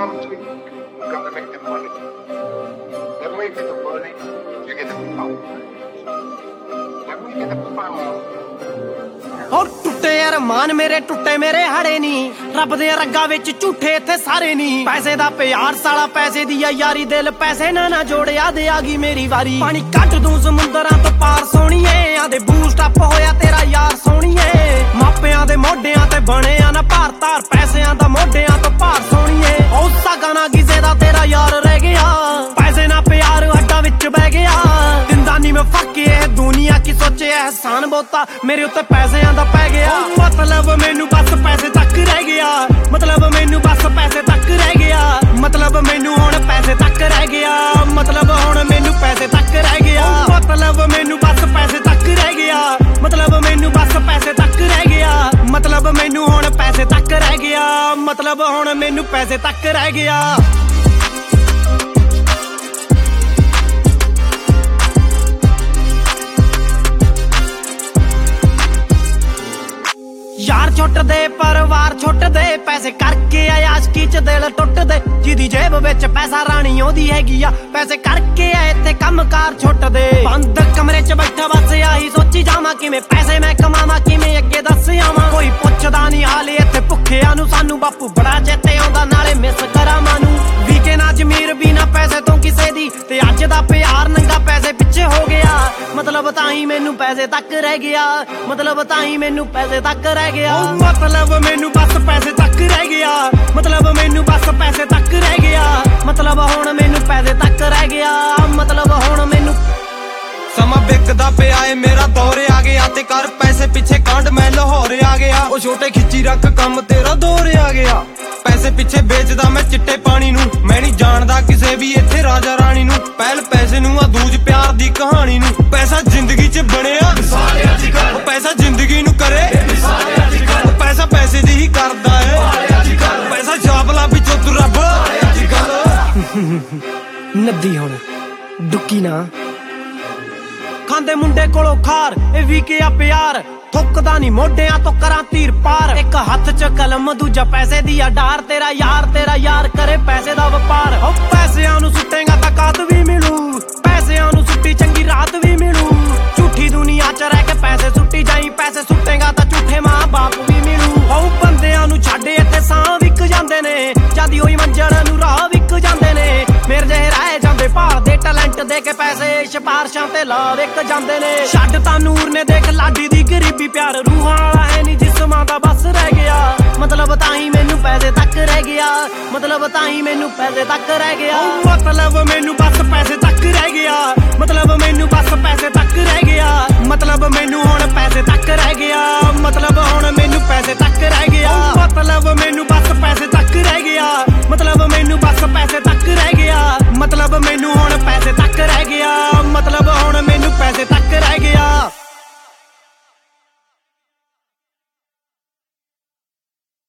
comes to you, you got to make the money. Then when you get the money, you get the power. Then when you get the power. और टुੱਟੇ अरमान मेरे टुੱਟੇ मेरे हड़े नी रब दे रंगा विच झूठे इत्थे सारे नी पैसे दा प्यार साला पैसे दी यारी दिल पैसे ना जोड़िया दे आ गई मेरी वारी पानी कट दूं समुंदरां तो पार सोहणीए आदे बूस्ट अप होया तेरा यार सोहणीए मापियां दे मोढियां ते बने आ ना भार तार पैसिਆਂ दा मोढियां तो भार सोहणीए ओ सागा ना किसे दा तेरा यार रह गया पैसे ना प्यार अड्डा विच बह गया दिंदा नी मैं फक ये दुनिया की सोचे एहसान बहुता मेरे उत्ते पैसिਆਂ दा पै गया मतलब मैनू बस पैसे तक रह गया मतलब मैनू बस पैसे तक रह गया मतलब मैनू हुण पैसे तक रह गया मतलब हुण मैनू पैसे तक रह गया मतलब मैनू बस पैसे तक रह गया मतलब मैनू बस पैसे तक रह गया मतलब मैनू हुण पैसे तक रह गया मतलब हुण मैनू पैसे तक रह गया यार छुट दे परिवार छुट दे पैसे करके आयाशकी च दिल टुट दे जिदी जेब विच पैसा राणी ओदी हैगी आ पैसे करके आ इत्थे कमकार छुट दे बंद कमरे च बैठा बस आही सोची जावां किवें पैसे मैं कमावां किवें अगे दस आवां कोई पुछदा नहीं हाले इत्थे भुखियां नूं सानू बापू बड़ा चेते आउंदा नाले मिस करा मानू वीके ना जमीर बिना पैसे तो किसे दी ते अज दा प्यार नंगा पैसे पिछे हो गया मतलब ताही मैनू पैसे तक रह गया मतलब ताही मैनू पैसे तक रह गया मतलब मैनू बस पैसे तक रह गया मतलब मैनू बस पैसे तक रह गया मतलब हुण मैनू पैसे तक रह गया मतलब हुण मैनू समा बिकदा पिया है मेरा दौरे आ गया ते कर पैसे पिछे कांड मैं लाहौर आ गया ओ छोटे खिच्ची रख कम तेरा दौरे आ गया पैसे पिछे बेचदा मैं चिट्टे पानी नू मैं नहीं जानदा किसे भी इत्थे राजा रानी नू पहल पैसे नू आ दूज प्यार दी कहानी नू पैसा जिंदगी च बणिया पैसा जिंदगी नू करे पैसा पैसे दी ही करदा है पैसा छापला पिछो तू रब नदी हुण डुक्की ना खांदे मुंडे कोलों खार ए वीके आ प्यार थुकदा नी मोढियां तो करां तीर पार एक हत्थ च कलम दूजा पैसे दी डार तेरा यार करे पैसे दा व्यापार ओ पैसिਆਂ ਨੂੰ सुट्टेगा तां कात भी मिलू पैसिਆਂ ਨੂੰ सुट्टी चंगी रात भी मिलू झूठी दुनिया च रह के पैसे सुट्टी जाई पैसे सुट्टेगा तां झूठे मां बाप भी मिलू ओ बंदिਆਂ ਨੂੰ ਛੱਡ ਇੱਥੇ ਸਾਹ ਵਿਕ ਜਾਂਦੇ ਨੇ ਜਾਂਦੀ ਹੋਈ ਮੰਜ਼ਲ ਨੂੰ ਰਾਹ ਵਿਕ ਜਾਂਦੇ ਨੇ ਮੇਰੇ ਜਿਹੇ ਰਹਿ ਜਾਂਦੇ ਭਾਰ ਦੇ ਟੈਲੈਂਟ ਦੇ ਕੇ ਪੈਸੇ ਸਿਫਾਰਸ਼ਾਂ ਤੇ ਲਾ ਵਿਕ ਜਾਂਦੇ ਨੇ ਛੱਡ ਤਾਂ ਨੂਰ ਨੇ ਦੇਖ ਲਾਡੀ ਦੀ ਗਰੀਬੀ प्यार रूहां वाला है नी जिस्मां दा बस रह गया मतलब ताही मैनू पैसे तक रह गया मतलब ताही मैनू पैसे तक रह गया मतलब मैनू बस पैसे तक रह गया मतलब